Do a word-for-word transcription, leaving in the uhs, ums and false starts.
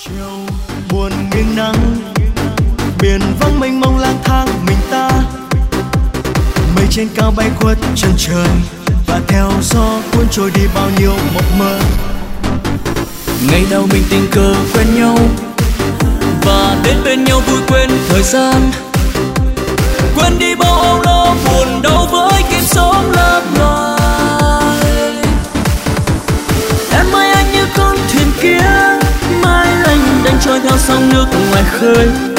chiều buồn miếng nắng, biển vắng mênh mông lang thang mình ta, mây trên cao bay khuất chân trời và theo gió cuốn trôi đi bao nhiêu mộng mơ. Ngày đầu mình tình cờ quen nhau và đến bên nhau vui quên thời gian, quên đi bao âu lo buồn đau với kiếp sống lấp loài. Em ơi anh như con thuyền kia mãi lênh đênh trôi theo sóng nước ngoài khơi,